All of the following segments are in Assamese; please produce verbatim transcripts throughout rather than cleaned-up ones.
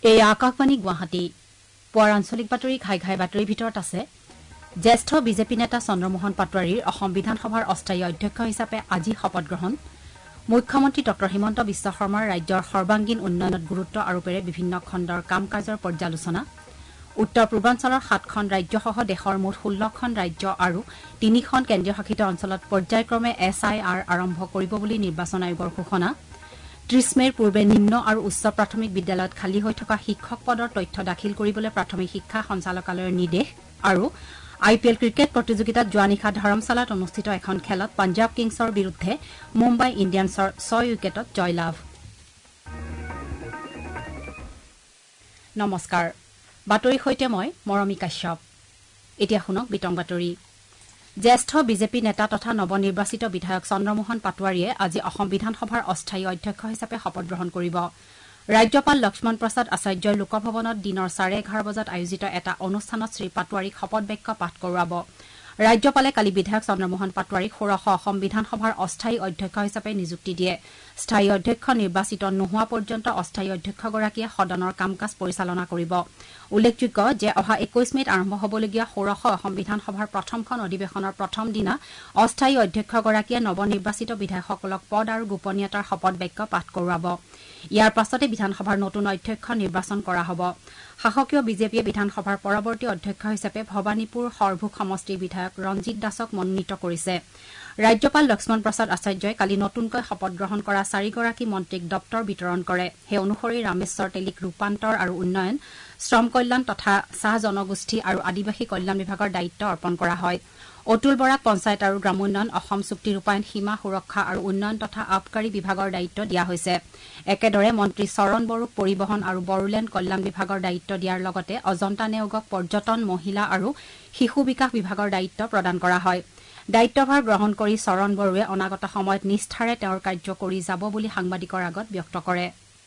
এই আকাশবাণী গুৱাহাটী পুৱাৰ আঞ্চলিক বাতৰি ঘাই ঘাই বাতৰিৰ ভিতৰত আছে জ্যেষ্ঠ বিজেপি নেতা চন্দ্ৰমোহন পাটোৱাৰীৰ অসম বিধানসভাৰ অস্থায়ী অধ্যক্ষ হিচাপে আজি শপত গ্ৰহণ মুখ্যমন্ত্ৰী ডঃ হিমন্ত বিশ্ব শৰ্মাৰ ৰাজ্যৰ সৰ্বাংগীন উন্নয়নত গুৰুত্ব আৰোপেৰে বিভিন্ন খণ্ডৰ কাম কাজৰ পৰ্যালোচনা উত্তৰ পূৰ্বাঞ্চলৰ সাতখন ৰাজ্যসহ দেশৰ মুঠ ষোল্লখন ৰাজ্য আৰু তিনিখন কেন্দ্ৰীয় শাসিত অঞ্চলত পৰ্যায়ক্ৰমে এছ আই আৰ আৰম্ভ কৰিব বুলি নিৰ্বাচন আয়োগৰ ঘোষণা ত্ৰিশ মেৰ পূৰ্বে নিম্ন আৰু উচ্চ প্ৰাথমিক বিদ্যালয়ত খালী হৈ থকা শিক্ষক পদৰ তথ্য দাখিল কৰিবলৈ প্ৰাথমিক শিক্ষা সঞ্চালকালয়ৰ নিৰ্দেশ আৰু আই পি এল ক্ৰিকেট প্ৰতিযোগিতাত যোৱা নিশা ধৰমশালাত অনুষ্ঠিত এখন খেলত পঞ্জাৱ কিংছৰ বিৰুদ্ধে মুম্বাই ইণ্ডিয়ানছৰ ছয় উইকেটত জয়লাভ নমস্কাৰ বাতৰিৰ সৈতে মই মৰমী কাশ্যপ এতিয়া শুনক বিতং বাতৰি জ্যেষ্ঠ বিজেপি নেতা তথা নৱনিৰ্বাচিত বিধায়ক চন্দ্ৰমোহন পাটোৱাৰীয়ে আজি অসম বিধানসভাৰ অস্থায়ী অধ্যক্ষ হিচাপে শপত গ্ৰহণ কৰিব ৰাজ্যপাল লক্ষ্মণ প্ৰসাদ আচাৰ্যই লোকভৱনত দিনৰ চাৰে এঘাৰ বজাত আয়োজিত এটা অনুষ্ঠানত শ্ৰী পাটোৱাৰীক শপত বাক্য পাঠ কৰোৱাব ৰাজ্যপালে কালি বিধায়ক চন্দ্ৰমোহন পাটোৱাৰীক ষোড়শ অসম বিধানসভাৰ অস্থায়ী অধ্যক্ষ হিচাপে নিযুক্তি দিয়ে স্থায়ী অধ্যক্ষ নিৰ্বাচিত নোহোৱা পৰ্যন্ত অস্থায়ী অধ্যক্ষগৰাকীয়ে সদনৰ কাম কাজ পৰিচালনা কৰিব উল্লেখযোগ্য যে অহা একৈশ মেত আৰম্ভ হ'বলগীয়া ষোড়শ অসম বিধানসভাৰ প্ৰথমখন অধিৱেশনৰ প্ৰথম দিনা অস্থায়ী অধ্যক্ষগৰাকীয়ে নৱনিৰ্বাচিত বিধায়কসকলক পদ আৰু গোপনীয়তাৰ শপত বাক্য পাঠ কৰোৱাব ইয়াৰ পাছতে বিধানসভাৰ নতুন অধ্যক্ষ নিৰ্বাচন কৰা হ'ব শাসকীয় বিজেপিয়ে বিধানসভাৰ পৰৱৰ্তী অধ্যক্ষ হিচাপে ভৱানীপুৰ সৰভোগ সমষ্টিৰ বিধায়ক ৰঞ্জিত দাসক মনোনীত কৰিছে ৰাজ্যপাল লক্ষ্মণ প্ৰসাদ আচাৰ্যই কালি নতুনকৈ শপত গ্ৰহণ কৰা চাৰিগৰাকী মন্ত্ৰীক দপ্তৰ বিতৰণ কৰে সেই অনুসৰি ৰামেশ্বৰ তেলীক ৰূপান্তৰ আৰু উন্নয়ন শ্ৰম কল্যাণ তথা চাহ জনগোষ্ঠী আৰু আদিবাসী কল্যাণ বিভাগৰ দায়িত্ব অৰ্পণ কৰা হয় অতুল বৰাক পঞ্চায়ত আৰু গ্ৰামোন্নয়ন অসম চুক্তি ৰূপায়ণ সীমা সুৰক্ষা আৰু উন্নয়ন তথা আবকাৰী বিভাগৰ দায়িত্ব দিয়া হৈছে একেদৰে মন্ত্ৰী চৰণ বড়োক পৰিবহণ আৰু বড়োলেণ্ড কল্যাণ বিভাগৰ দায়িত্ব দিয়াৰ লগতে অজন্তা নেওগক পৰ্যটন মহিলা আৰু শিশু বিকাশ বিভাগৰ দায়িত্ব প্ৰদান কৰা হয় দায়িত্বভাৰ গ্ৰহণ কৰি চৰণ বড়োৱে অনাগত সময়ত নিষ্ঠাৰে তেওঁৰ কাৰ্য কৰি যাব বুলি সাংবাদিকৰ আগত ব্যক্ত কৰে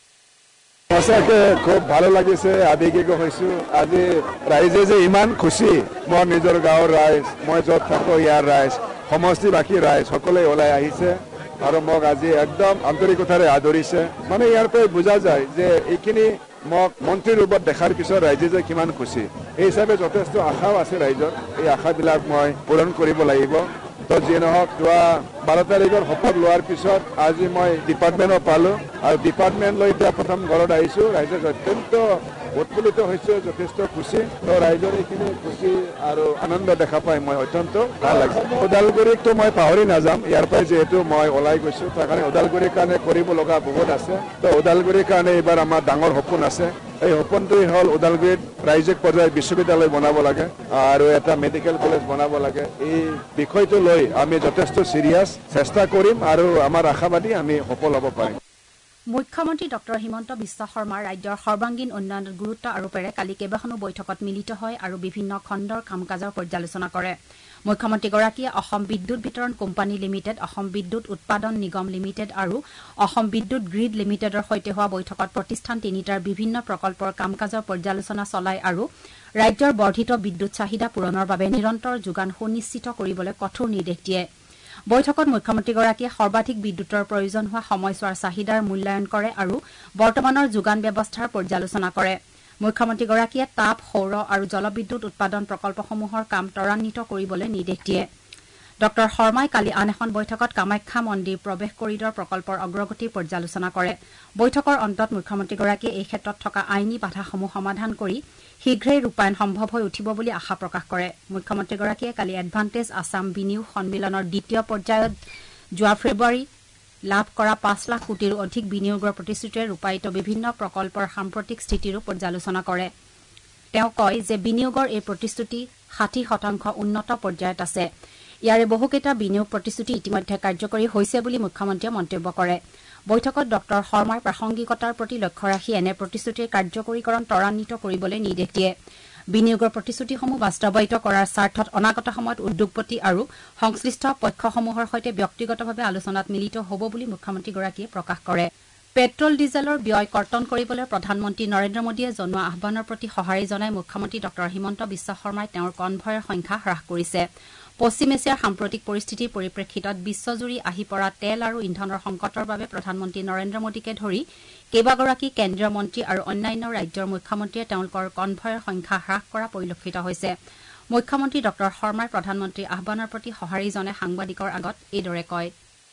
সঁচাকে খুব ভালো লাগিছে আবেগিক হৈছো আজি ৰাইজে যে ইমান খুশি মোৰ নিজৰ গাঁৱৰ ৰাইজ মই য'ত থাকো ইয়াৰ ৰাইজ সমষ্টিবাসী ৰাইজ সকলোৱে ওলাই আহিছে আৰু মোক আজি একদম আন্তৰিকতাৰে আদৰিছে মানে ইয়াৰ পৰা বুজা যায় যে এইখিনি মোক মন্ত্ৰী ৰূপত দেখাৰ পিছত ৰাইজে যে কিমান খুশি এই হিচাপে যথেষ্ট আশাও আছে ৰাইজৰ এই আশাবিলাক মই পূৰণ কৰিব লাগিব তো যি নহওক যোৱা বাৰ তাৰিখৰ শপত লোৱাৰ পিছত আজি মই ডিপাৰ্টমেণ্টত পালোঁ আৰু ডিপাৰ্টমেণ্ট লৈ এতিয়া প্ৰথম ঘৰত আহিছোঁ ৰাইজে অত্যন্ত উৎফুল্লিত হৈছে যথেষ্ট খুশি তো ৰাইজৰ এইখিনি খুশি আৰু আনন্দ দেখা পাই মই অত্যন্ত ভাল লাগিছে ওদালগুৰিকতো মই পাহৰি নাযাম ইয়াৰ পৰাই যিহেতু মই ওলাই গৈছোঁ তাৰ কাৰণে ওদালগুৰিৰ কাৰণে কৰিব লগা বহুত আছে তো ওদালগুৰিৰ কাৰণে এইবাৰ আমাৰ ডাঙৰ সপোন আছে এই সপোনটোৱেই হ'ল ওদালগুৰিত ৰাজ্যিক পৰ্যায়ত বিশ্ববিদ্যালয় বনাব লাগে আৰু এটা মেডিকেল কলেজ বনাব লাগে এই বিষয়টো লৈ আমি যথেষ্ট চিৰিয়াছ চেষ্টা কৰিম আৰু আমাৰ আশাবাদী আমি সফল হ'ব পাৰিম মুখ্যমন্ত্ৰী ডঃ হিমন্ত বিশ্ব শৰ্মাৰ ৰাজ্যৰ সৰ্বাংগীন উন্নয়নত গুৰুত্ব আৰোপেৰে কালি কেইবাখনো বৈঠকত মিলিত হয় আৰু বিভিন্ন খণ্ডৰ কাম কাজৰ পৰ্যালোচনা কৰে মুখ্যমন্ত্ৰীগৰাকীয়ে অসম বিদ্যুৎ বিতৰণ কোম্পানী লিমিটেড অসম বিদ্যুৎ উৎপাদন নিগম লিমিটেড আৰু অসম বিদ্যুৎ গ্ৰীড লিমিটেডৰ সৈতে হোৱা বৈঠকত প্ৰতিষ্ঠান তিনিটাৰ বিভিন্ন প্ৰকল্পৰ কাম কাজৰ পৰ্যালোচনা চলায় আৰু ৰাজ্যৰ বৰ্ধিত বিদ্যুৎ চাহিদা পূৰণৰ বাবে নিৰন্তৰ যোগান সুনিশ্চিত কৰিবলৈ কঠোৰ নিৰ্দেশ দিয়ে বৈঠকত মুখ্যমন্ত্ৰীগৰাকীয়ে সৰ্বাধিক বিদ্যুতৰ প্ৰয়োজন হোৱা সময়ছোৱাৰ চাহিদাৰ মূল্যায়ন কৰে আৰু বৰ্তমানৰ যোগান ব্যৱস্থাৰ পৰ্যালোচনা কৰে মুখ্যমন্ত্ৰীগৰাকীয়ে তাপ সৌৰ আৰু জলবিদ্যুৎ উৎপাদন প্ৰকল্পসমূহৰ কাম ত্বৰান্বিত কৰিবলৈ নিৰ্দেশ দিয়ে ডঃ শৰ্মাই কালি আন এখন বৈঠকত কামাখ্যা মন্দিৰ প্ৰৱেশ কৰিডৰ প্ৰকল্পৰ অগ্ৰগতিৰ পৰ্যালোচনা কৰে বৈঠকৰ অন্তত মুখ্যমন্ত্ৰীগৰাকীয়ে এই ক্ষেত্ৰত থকা আইনী বাধাসমূহ সমাধান কৰি শীঘ্ৰেই ৰূপায়ণ সম্ভৱ হৈ উঠিব বুলি আশা প্ৰকাশ কৰে মুখ্যমন্ত্ৰীগৰাকীয়ে কালি এডভান্টেজ আছাম বিনিয়োগ সন্মিলনৰ দ্বিতীয় পৰ্যায়ত যোৱা ফেব্ৰুৱাৰী লাভ কৰা পাঁচ লাখ কোটিৰো অধিক বিনিয়োগৰ প্ৰতিশ্ৰুতিৰে ৰূপায়িত বিভিন্ন প্ৰকল্পৰ সাম্প্ৰতিক স্থিতিৰো পৰ্যালোচনা কৰে তেওঁ কয় যে বিনিয়োগৰ এই প্ৰতিশ্ৰুতি ষাঠি শতাংশ উন্নত পৰ্যায়ত আছে ইয়াৰে বহুকেইটা বিনিয়োগ প্ৰতিশ্ৰুতি ইতিমধ্যে কাৰ্যকৰী হৈছে বুলি মুখ্যমন্ত্ৰীয়ে মন্তব্য কৰে বৈঠকত ডঃ শৰ্মাৰ প্ৰাসংগিকতাৰ প্ৰতি লক্ষ্য ৰাখি এনে প্ৰতিশ্ৰুতিৰ কাৰ্যকৰীকৰণ ত্বৰান্বিত কৰিবলৈ নিৰ্দেশ দিয়ে বিনিয়োগৰ প্ৰতিশ্ৰুতিসমূহ বাস্তৱায়িত কৰাৰ স্বাৰ্থত অনাগত সময়ত উদ্যোগপতি আৰু সংশ্লিষ্ট পক্ষসমূহৰ সৈতে ব্যক্তিগতভাৱে আলোচনাত মিলিত হ'ব বুলি মুখ্যমন্ত্ৰীগৰাকীয়ে প্ৰকাশ কৰে পেট্ৰল ডিজেলৰ ব্যয় কৰ্তন কৰিবলৈ প্ৰধানমন্ত্ৰী নৰেন্দ্ৰ মোদীয়ে জনোৱা আহ্বানৰ প্ৰতি সঁহাৰি জনাই মুখ্যমন্ত্ৰী ডঃ হিমন্ত বিশ্ব শৰ্মাই তেওঁৰ কনভয়ৰ সংখ্যা হ্ৰাস কৰিছে পশ্চিম এছিয়াৰ সাম্প্ৰতিক পৰিস্থিতিৰ পৰিপ্ৰেক্ষিতত বিশ্বজুৰি আহি পৰা তেল আৰু ইন্ধনৰ সংকটৰ বাবে প্ৰধানমন্ত্ৰী নৰেন্দ্ৰ মোদীকে ধৰি কেইবাগৰাকী কেন্দ্ৰীয় মন্ত্ৰী আৰু অন্যান্য ৰাজ্যৰ মুখ্যমন্ত্ৰীয়ে তেওঁলোকৰ কনভয়ৰ সংখ্যা হ্ৰাস কৰা পৰিলক্ষিত হৈছে মুখ্যমন্ত্ৰী ডক্টৰ শৰ্মাই প্ৰধানমন্ত্ৰীৰ আহ্বানৰ প্ৰতি সঁহাৰি জনাই সাংবাদিকৰ আগত এইদৰে কয়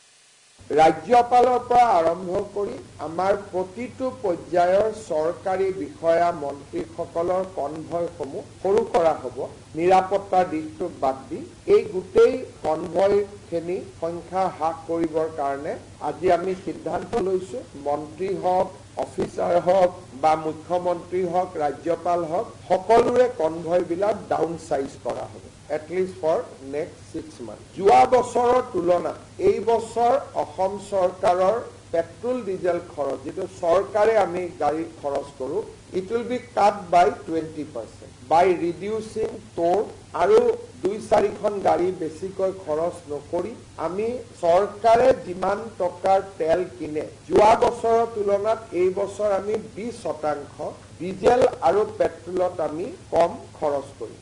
ৰাজ্যপালৰ পৰা আৰম্ভ কৰি আমাৰ প্ৰতিটো পৰ্যায়ৰ চৰকাৰী বিষয়া মন্ত্ৰীসকলৰ কনভয়সমূহ সৰু কৰা হ'ব নিৰাপত্তাৰ দিশটো বাদ দি এই গোটেই কনভয়খিনি সংখ্যা হ্ৰাস কৰিবৰ কাৰণে আজি আমি সিদ্ধান্ত লৈছো মন্ত্ৰী হওক অফিচাৰ হওক বা মুখ্যমন্ত্ৰী হওক ৰাজ্যপাল হওক সকলোৰে কনভয়বিলাক ডাউন চাইজ কৰা হ'ব at least for next six months. যোৱা বছৰৰ তুলনাত এই বছৰ অসম চৰকাৰৰ পেট্ৰল ডিজেল খৰচ যেটো চৰকাৰে আমি গাড়ী খৰচ কৰো it will be cut by twenty percent by reducing toll আৰু দুই চাৰিখন গাড়ী বেছিকৈ খৰচ নকৰি আমি চৰকাৰে যিমান টকাৰ তেল কিনে যোৱা বছৰৰ তুলনাত এই বছৰ আমি বিশ শতাংশ ডিজেল আৰু পেট্ৰলত আমি কম খৰচ কৰিম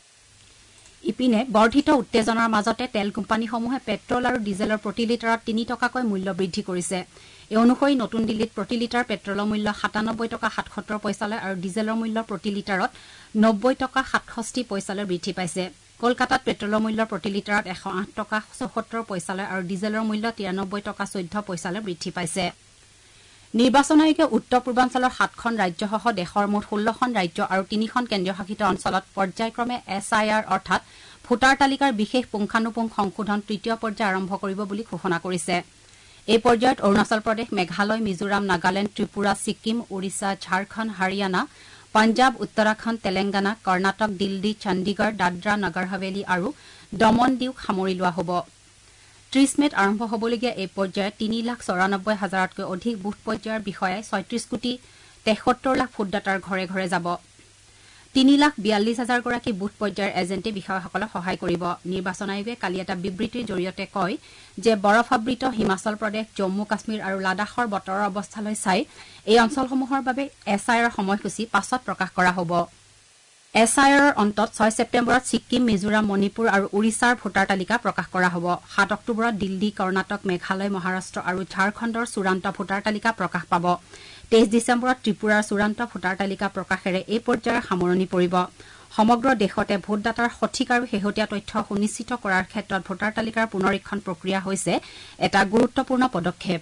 ইপিনে বৰ্ধিত উত্তেজনাৰ মাজতে তেল কোম্পানীসমূহে পেট্ৰল আৰু ডিজেলৰ প্ৰতি লিটাৰত তিনি টকাকৈ মূল্য বৃদ্ধি কৰিছে এই অনুসৰি নতুন দিল্লীত প্ৰতি লিটাৰ পেট্ৰলৰ মূল্য সাতানব্বৈ টকা সাতসত্তৰ পইচালৈ আৰু ডিজেলৰ মূল্য প্ৰতি লিটাৰত নব্বৈ টকা সাতষষ্ঠি পইচালৈ বৃদ্ধি পাইছে কলকাতাত পেট্ৰলৰ মূল্য প্ৰতি লিটাৰত এশ আঠ টকা চৌসত্তৰ পইচালৈ আৰু ডিজেলৰ মূল্য তিৰানব্বৈ টকা চৈধ্য পইচালৈ বৃদ্ধি পাইছে নিৰ্বাচন আয়োগে উত্তৰ পূৰ্বাঞ্চলৰ সাতখন ৰাজ্যসহ দেশৰ মুঠ ষোল্লখন ৰাজ্য আৰু তিনিখন কেন্দ্ৰীয় শাসিত অঞ্চলত পৰ্যায়ক্ৰমে এছ আই আৰ অৰ্থাৎ ভোটাৰ তালিকাৰ বিশেষ পুংখানুপুংখ সংশোধন তৃতীয় পৰ্যায় আৰম্ভ কৰিব বুলি ঘোষণা কৰিছে এই পৰ্যায়ত অৰুণাচল প্ৰদেশ মেঘালয় মিজোৰাম নাগালেণ্ড ত্ৰিপুৰা ছিকিম ওড়িশা ঝাৰখণ্ড হাৰিয়ানা পাঞ্জাব উত্তৰাখণ্ড তেলেংগানা কৰ্ণাটক দিল্লী চণ্ডীগড় দাদ্ৰা নগৰ হাভেলী আৰু দমন দিউক সামৰি লোৱা হ'ব ত্ৰিশ মেত আৰম্ভ হ'বলগীয়া এই পৰ্যায়ত তিনি লাখ চৌৰানব্বৈ হাজাৰতকৈ অধিক বুথ পৰ্যায়ৰ বিষয়াই ছয়ত্ৰিশ কোটি তেসত্তৰ লাখ ভোটদাতাৰ ঘৰে ঘৰে যাব তিনি লাখ বিয়াল্লিছ হাজাৰ গৰাকী বুথ পৰ্যায়ৰ এজেণ্টে বিষয়াসকলক সহায় কৰিব নিৰ্বাচন আয়োগে কালি এটা বিবৃতিৰ জৰিয়তে কয় যে বৰফাবৃত হিমাচল প্ৰদেশ জম্মু কাশ্মীৰ আৰু লাডাখৰ বতৰৰ অৱস্থালৈ চাই এই অঞ্চলসমূহৰ বাবে এছ আই আৰৰ সময়সূচী পাছত প্ৰকাশ কৰা হ'ব এছ আই আৰৰ অন্তত ছয় ছেপ্টেম্বৰত ছিক্কিম মিজোৰাম মণিপুৰ আৰু ওড়িশাৰ ভোটাৰ তালিকা প্ৰকাশ কৰা হ'ব সাত অক্টোবৰত দিল্লী কৰ্ণাটক মেঘালয় মহাৰাষ্ট্ৰ আৰু ঝাৰখণ্ডৰ চূড়ান্ত ভোটাৰ তালিকা প্ৰকাশ পাব তেইছ ডিচেম্বৰত ত্ৰিপুৰাৰ চূড়ান্ত ভোটাৰ তালিকা প্ৰকাশেৰে এই পৰ্যায়ৰ সামৰণি পৰিব সমগ্ৰ দেশতে ভোটদাতাৰ সঠিক আৰু শেহতীয়া তথ্য সুনিশ্চিত কৰাৰ ক্ষেত্ৰত ভোটাৰ তালিকাৰ পুনৰীক্ষণ প্ৰক্ৰিয়া হৈছে এটা গুৰুত্বপূৰ্ণ পদক্ষেপ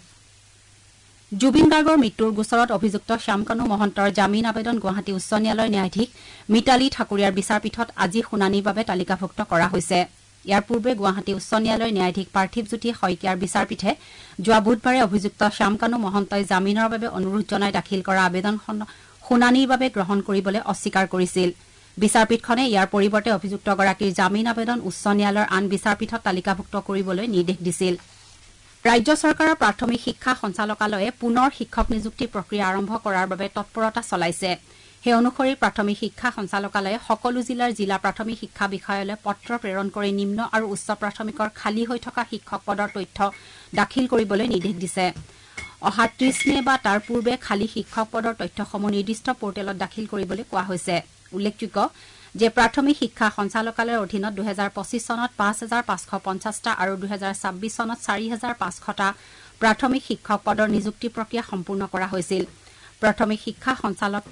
জুবিন গাৰ্গৰ মৃত্যুৰ গোচৰত অভিযুক্ত শ্যামকানু মহন্তৰ জামিন আবেদন গুৱাহাটী উচ্চ ন্যায়ালয়ৰ ন্যায়াধীশ মিতালী ঠাকুৰীয়াৰ বিচাৰপীঠত আজি শুনানিৰ বাবে তালিকাভুক্ত কৰা হৈছে ইয়াৰ পূৰ্বে গুৱাহাটী উচ্চ ন্যায়ালয়ৰ ন্যায়াধীশ পাৰ্থিৱ জ্যোতি শইকীয়াৰ বিচাৰপীঠে যোৱা বুধবাৰে অভিযুক্ত শ্যামকানু মহন্তই জামিনৰ বাবে অনুৰোধ জনাই দাখিল কৰা আবেদনখন শুনানিৰ বাবে গ্ৰহণ কৰিবলৈ অস্বীকাৰ কৰিছিল বিচাৰপীঠখনে ইয়াৰ পৰিৱৰ্তে অভিযুক্তগৰাকীৰ জামিন আবেদন উচ্চ ন্যায়ালয়ৰ আন বিচাৰপীঠত তালিকাভুক্ত কৰিবলৈ নিৰ্দেশ দিছিল ৰাজ্য চৰকাৰৰ প্ৰাথমিক শিক্ষা সঞ্চালকালয়ে পুনৰ শিক্ষক নিযুক্তি প্ৰক্ৰিয়া আৰম্ভ কৰাৰ বাবে তৎপৰতা চলাইছে সেই অনুসৰি প্ৰাথমিক শিক্ষা সঞ্চালকালয়ে সকলো জিলাৰ জিলা প্ৰাথমিক শিক্ষা বিষয়ালয়লৈ পত্ৰ প্ৰেৰণ কৰি নিম্ন আৰু উচ্চ প্ৰাথমিকৰ খালী হৈ থকা শিক্ষক পদৰ তথ্য দাখিল কৰিবলৈ নিৰ্দেশ দিছে অহা ত্ৰিশ মে বা তাৰ পূৰ্বে খালী শিক্ষক পদৰ তথ্যসমূহ নিৰ্দিষ্ট পৰ্টেলত দাখিল কৰিবলৈ কোৱা হৈছে উল্লেখযোগ্য যে প্ৰাথমিক শিক্ষা সঞ্চালকালয়ৰ অধীনত দুহেজাৰ পঁচিছ চনত পাঁচ হাজাৰ পাঁচশ পঞ্চাছটা আৰু দুহেজাৰ ছাব্বিছ চনত চাৰি হাজাৰ পাঁচশটা প্ৰাথমিক শিক্ষক পদৰ নিযুক্তি প্ৰক্ৰিয়া সম্পূৰ্ণ কৰা হৈছিল প্ৰাথমিক শিক্ষা সঞ্চালক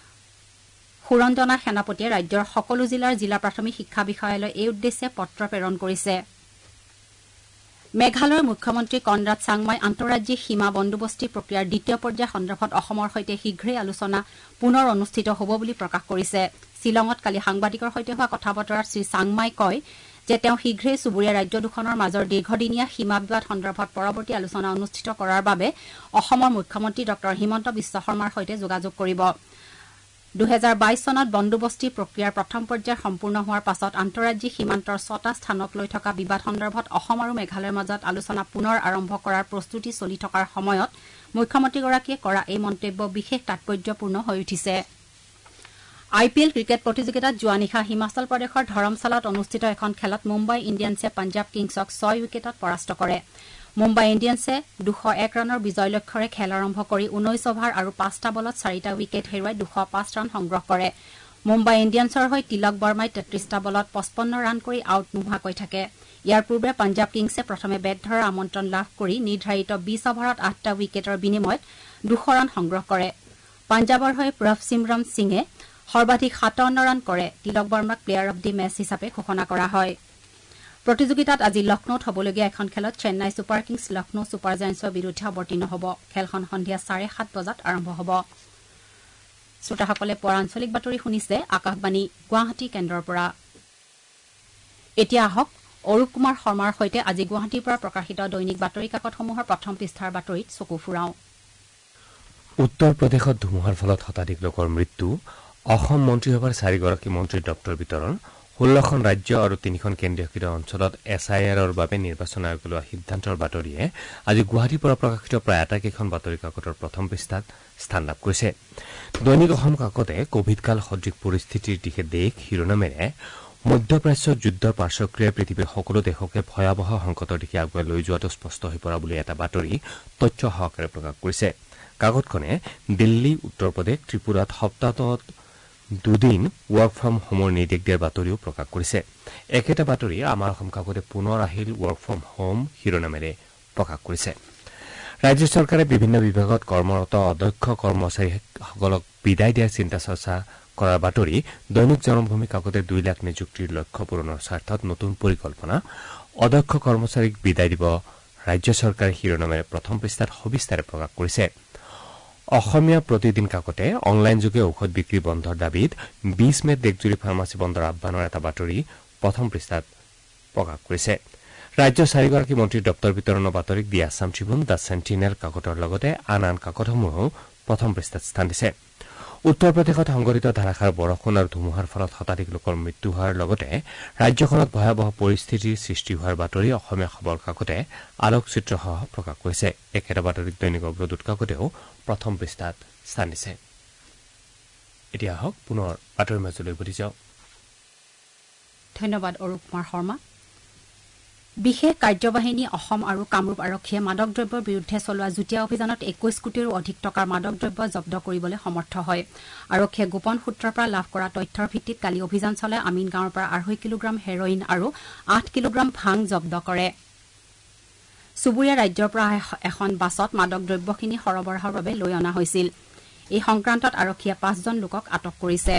সুৰঞ্জনা সেনাপতিয়ে ৰাজ্যৰ সকলো জিলাৰ জিলা প্ৰাথমিক শিক্ষা বিষয়ালয় এই উদ্দেশ্যে পত্ৰ প্ৰেৰণ কৰিছে মেঘালয়ৰ মুখ্যমন্ত্ৰী কনৰাড চাংমাই আন্তঃৰাজ্যিক সীমা বন্দোবস্তি প্ৰক্ৰিয়াৰ দ্বিতীয় পৰ্যায় সন্দৰ্ভত অসমৰ সৈতে শীঘ্ৰেই আলোচনা পুনৰ অনুষ্ঠিত হ'ব বুলি প্ৰকাশ কৰিছে শ্বিলঙত কালি সাংবাদিকৰ সৈতে হোৱা কথা বতৰাত শ্ৰী চাংমাই কয় যে তেওঁ শীঘ্ৰেই চুবুৰীয়া ৰাজ্য দুখনৰ মাজৰ দীৰ্ঘদিনীয়া সীমা বিবাদ সন্দৰ্ভত পৰৱৰ্তী আলোচনা অনুষ্ঠিত কৰাৰ বাবে অসমৰ মুখ্যমন্ত্ৰী ডক্টৰ হিমন্ত বিশ্ব শৰ্মাৰ সৈতে যোগাযোগ কৰিব দুহেজাৰ বাইশ চনত বন্দোবস্তি প্ৰক্ৰিয়াৰ প্ৰথম পৰ্যায় সম্পূৰ্ণ হোৱাৰ পাছত আন্তঃৰাজ্যিক সীমান্তৰ ছটা স্থানক লৈ থকা বিবাদ সন্দৰ্ভত অসম আৰু মেঘালয়ৰ মাজত আলোচনা পুনৰ আৰম্ভ কৰাৰ প্ৰস্তুতি চলি থকাৰ সময়ত মুখ্যমন্ত্ৰীগৰাকীয়ে কৰা এই মন্তব্য বিশেষ তাৎপৰ্যপূৰ্ণ হৈ উঠিছে আই পি এল ক্ৰিকেট প্ৰতিযোগিতাত যোৱা নিশা হিমাচল প্ৰদেশৰ ধৰমশালাত অনুষ্ঠিত এখন খেলত মুম্বাই ইণ্ডিয়ানছে পাঞ্জাব কিংছক ছয় উইকেটত পৰাস্ত কৰে মুম্বাই ইণ্ডিয়ানছে দুশ এক ৰানৰ বিজয় লক্ষ্যৰে খেল আৰম্ভ কৰি ঊনৈশ অভাৰ আৰু পাঁচটা বলত চাৰিটা উইকেট হেৰুৱাই দুশ পাঁচ ৰান সংগ্ৰহ কৰে মুম্বাই ইণ্ডিয়ানছৰ হৈ তিলক বৰ্মাই তেত্ৰিশটা বলত পঁচপন্ন ৰান কৰি আউট নোহোৱাকৈ থাকে ইয়াৰ পূৰ্বে পাঞ্জাব কিংছে প্ৰথমে বেট ধৰাৰ আমন্ত্ৰণ লাভ কৰি নিৰ্ধাৰিত বিশ অভাৰত আঠটা উইকেটৰ বিনিময়ত দুশ ৰান সংগ্ৰহ কৰে পাঞ্জাবৰ হৈ প্ৰভসিমৰন সিঙে সৰ্বাধিক সাতাৱন্ন ৰান কৰে তিলক বৰ্মাক প্লেয়াৰ অব দি মেচ হিচাপে ঘোষণা কৰা হয় প্ৰতিযোগিতাত আজি লক্ষ্ণৌত হ'বলগীয়া এখন খেলত Chennai Super Kings Lucknow Super জায়ান্টছৰ বিৰুদ্ধে অৱতীৰ্ণ হ'ব খেলখন সন্ধিয়া চাৰে সাত বজাত আৰম্ভ হ'ব শ্ৰোতাসকলে পৰা আঞ্চলিক বাতৰি শুনিছে আকাশবাণী গুৱাহাটী কেন্দ্ৰৰ পৰা এতিয়া আহক অৰূপ কুমাৰ শৰ্মাৰ সৈতে আজি গুৱাহাটীৰ পৰা প্ৰকাশিত দৈনিক বাতৰি কাকতসমূহৰ প্ৰথম পৃষ্ঠাৰ বাতৰিত চকু ফুৰাওঁ উত্তৰ প্ৰদেশত ধুমুহাৰ ফলত শতাধিক লোকৰ মৃত্যু অসম মন্ত্ৰীসভাৰ চাৰিগৰাকী মন্ত্ৰীৰ দপ্তৰ বিতৰণ ষোল্লখন ৰাজ্য আৰু তিনিখন কেন্দ্ৰীয়শাসিত অঞ্চলত এছ আই আৰৰ বাবে নিৰ্বাচন আয়োগে লোৱা সিদ্ধান্তৰ বাতৰিয়ে আজি গুৱাহাটীৰ পৰা প্ৰকাশিত প্ৰায় আটাইকেইখন বাতৰি কাকতৰ প্ৰথম পৃষ্ঠাত স্থান লাভ কৰিছে দৈনিক অসম কাকতে কোভিডকাল সদৃশ পৰিস্থিতিৰ দিশে দেশ শিৰোনামেৰে মধ্যপ্ৰাচ্যৰ যুদ্ধৰ পাৰ্শ্বক্ৰিয়াই পৃথিৱীৰ সকলো দেশকে ভয়াৱহ সংকটৰ দিশে আগুৱাই লৈ যোৱাটো স্পষ্ট হৈ পৰা বুলি এটা বাতৰি তথ্য সহকাৰে প্ৰকাশ কৰিছে কাকতখনে দিল্লী উত্তৰ প্ৰদেশ ত্ৰিপুৰাত সপ্তাহত দুদিন ৱৰ্ক ফ্ৰম হোমৰ নিৰ্দেশ দিয়াৰ বাতৰিও প্ৰকাশ কৰিছে একেটা বাতৰি আমাৰ অসম কাকতে পুনৰ আহিল ৱৰ্ক ফ্ৰম হোম শিৰোনামেৰে প্ৰকাশ কৰিছে ৰাজ্য চৰকাৰে বিভিন্ন বিভাগত কৰ্মৰত অদক্ষ কৰ্মচাৰীসকলক বিদায় দিয়াৰ চিন্তা চৰ্চা কৰাৰ বাতৰি দৈনিক জনমভূমি কাকতে দুই লাখ নিযুক্তিৰ লক্ষ্য পূৰণৰ স্বাৰ্থত নতুন পৰিকল্পনা অদক্ষ কৰ্মচাৰীক বিদায় দিব ৰাজ্য চৰকাৰে শিৰোনামেৰে প্ৰথম পৃষ্ঠাত সবিস্তাৰে প্ৰকাশ কৰিছে অসমীয়া প্ৰতিদিন কাকতে অনলাইন যোগে ঔষধ বিক্ৰী বন্ধৰ দাবীত বিশ মেত দেশজুৰি ফাৰ্মাচী বন্ধৰ আহ্বানৰ এটা বাতৰি প্ৰথম পৃষ্ঠাত প্ৰকাশ কৰিছে ৰাজ্যৰ চাৰিগৰাকী মন্ত্ৰীৰ দপ্তৰ বিতৰণৰ বাতৰিক the Assam Tribune the Sentinel কাকতৰ লগতে আন আন কাকতসমূহেও প্ৰথম পৃষ্ঠাত স্থান দিছে উত্তৰ প্ৰদেশত সংঘটিত ধাৰাসাৰ বৰষুণ আৰু ধুমুহাৰ ফলত শতাধিক লোকৰ মৃত্যু হোৱাৰ লগতে ৰাজ্যখনত ভয়াৱহ পৰিস্থিতিৰ সৃষ্টি হোৱাৰ বাতৰি অসমীয়া খবৰ কাকতে আলোকচিত্ৰসহ প্ৰকাশ কৰিছে একেটা বাতৰিক দৈনিক অগ্ৰদূত কাকতেও প্ৰথম পৃষ্ঠাত স্থান দিছে এতিয়া আহক পুনৰ বাতৰিৰ মাজলৈ উভতি যাওঁ ধন্যবাদ অৰূপ কুমাৰ শৰ্মা বিশেষ কাৰ্যবাহিনী অসম আৰু কামৰূপ আৰক্ষীয়ে মাদক দ্ৰব্যৰ বিৰুদ্ধে চলোৱা যুটীয়া অভিযানত একৈশ কোটিৰো অধিক টকাৰ মাদক দ্ৰব্য জব্দ কৰিবলৈ সমৰ্থ হয় আৰক্ষীয়ে গোপন সূত্ৰৰ পৰা লাভ কৰা তথ্যৰ ভিত্তিত কালি অভিযান চলাই আমিন গাঁৱৰ পৰা আঢ়ৈ কিলোগ্ৰাম হেৰইন আৰু আঠ কিলোগ্ৰাম ভাং জব্দ কৰে চুবুৰীয়া ৰাজ্যৰ পৰা এখন বাছত মাদক দ্ৰব্যখিনি সৰবৰাহৰ বাবে লৈ অনা হৈছিল এই সংক্ৰান্তত আৰক্ষীয়ে পাঁচজন লোকক আটক কৰিছে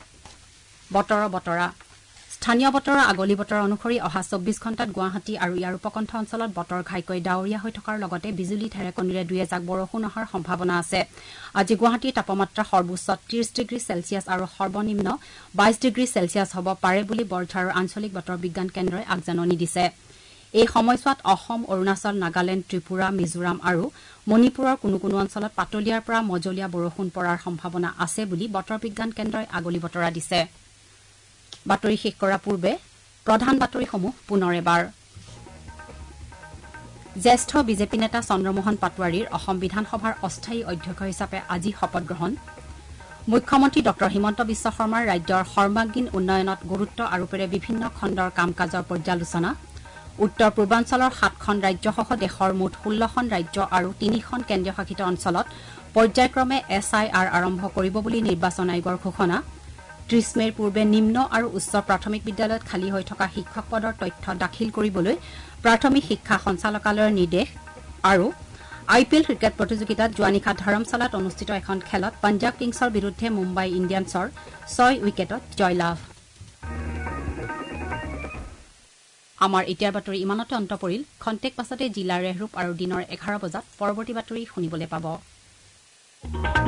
বতৰৰ বতৰা স্থানীয় বতৰৰ আগলি বতৰ অনুসৰি অহা চৌব্বিছ ঘণ্টাত গুৱাহাটী আৰু ইয়াৰ উপকণ্ঠ অঞ্চলত বতৰ ঘাইকৈ ডাৱৰীয়া হৈ থকাৰ লগতে বিজুলী ঢেৰেকনিৰে দুই এজাক বৰষুণ অহাৰ সম্ভাৱনা আছে আজি গুৱাহাটীৰ তাপমাত্ৰা সৰ্বোচ্চ ত্ৰিশ ডিগ্ৰী চেলছিয়াছ আৰু সৰ্বনিম্ন বাইশ ডিগ্ৰী চেলছিয়াছ হ'ব পাৰে বুলি বৰঝাৰৰ আঞ্চলিক বতৰ বিজ্ঞান কেন্দ্ৰই আগজাননী দিছে এই সময়ছোৱাত অসম অৰুণাচল নাগালেণ্ড ত্ৰিপুৰা মিজোৰাম আৰু মণিপুৰৰ কোনো কোনো অঞ্চলত পাতলীয়াৰ পৰা মজলীয়া বৰষুণ পৰাৰ সম্ভাৱনা আছে বুলি বতৰ বিজ্ঞান কেন্দ্ৰই আগলি বতৰা দিছে বাতৰি শেষ কৰাৰ পূৰ্বে প্ৰধান বাতৰিসমূহ পুনৰ এবাৰ জ্যেষ্ঠ বিজেপি নেতা চন্দ্ৰমোহন পাটোৱাৰীৰ অসম বিধানসভাৰ অস্থায়ী অধ্যক্ষ হিচাপে আজি শপত গ্ৰহণ মুখ্যমন্ত্ৰী ডক্টৰ হিমন্ত বিশ্ব শৰ্মাৰ ৰাজ্যৰ সৰ্বাংগীন উন্নয়নত গুৰুত্ব আৰোপেৰে বিভিন্ন খণ্ডৰ কাম কাজৰ পৰ্যালোচনা উত্তৰ পূৰ্বাঞ্চলৰ সাতখন ৰাজ্যসহ দেশৰ মুঠ ষোল্লখন ৰাজ্য আৰু তিনিখন কেন্দ্ৰীয় শাসিত অঞ্চলত পৰ্যায়ক্ৰমে এছ আই আৰ আৰম্ভ কৰিব বুলি নিৰ্বাচন আয়োগৰ ঘোষণা ত্ৰিশ মেৰ পূৰ্বে নিম্ন আৰু উচ্চ প্ৰাথমিক বিদ্যালয়ত খালী হৈ থকা শিক্ষক পদৰ তথ্য দাখিল কৰিবলৈ প্ৰাথমিক শিক্ষা সঞ্চালকালয়ৰ নিৰ্দেশ আৰু আই পি এল ক্ৰিকেট প্ৰতিযোগিতাত যোৱা নিশা ধৰমশালাত অনুষ্ঠিত এখন খেলত পাঞ্জাব কিংছৰ বিৰুদ্ধে মুম্বাই ইণ্ডিয়ানছৰ ছয় উইকেটত জয়লাভ আমাৰ এতিয়াৰ বাতৰি ইমানতে অন্ত পৰিল খন্তেক পাছতে জিলাৰ ৰেহৰূপ আৰু দিনৰ এঘাৰ বজাত পৰৱৰ্তী বাতৰি শুনিবলৈ পাব